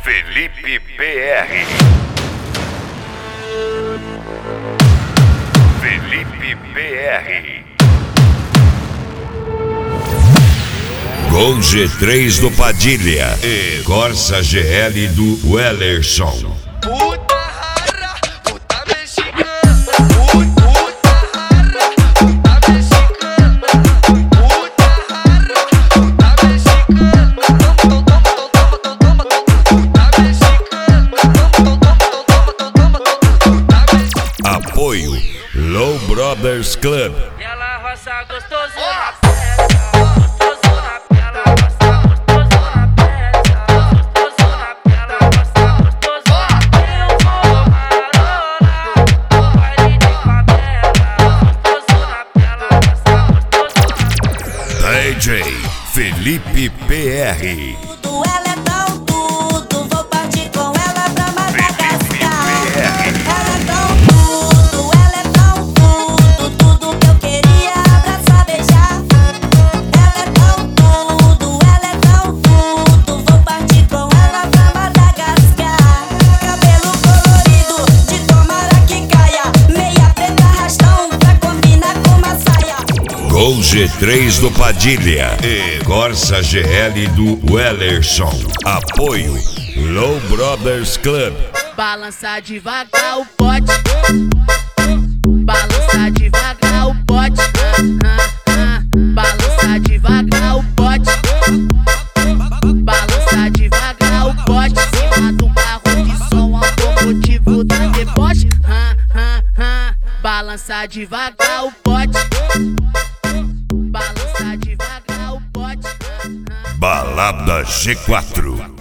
Felipe PR. Felipe PR. Gol G3 do Padilha e Corsa GL do Wellerson. Puta rara, puta mexicana. Puta rara, puta mexicana. Puta rara, puta mexicana. Toma, puta mexicana. Apoio Low Brothers Club. E ela roça gostoso na DJ Felipe PR. Ela é tão tudo, vou partir com ela pra Madagascar. Ela é tão tudo, tudo que eu queria abraçar, beijar. Ela é tão tudo, vou partir com ela pra Madagascar. Cabelo colorido, de tomara que caia, meia preta rastão pra combinar com uma saia. Gol G3 do Padilha e Corsa GL do Wellerson. Apoio Low Brothers Club. balança devagar o pote. Balança devagar o pote. Balança devagar o pote. Balança devagar o pote. Cima do carro de som automotivo da deboche. Balança devagar o pote. Balança devagar o pote. Balada G4.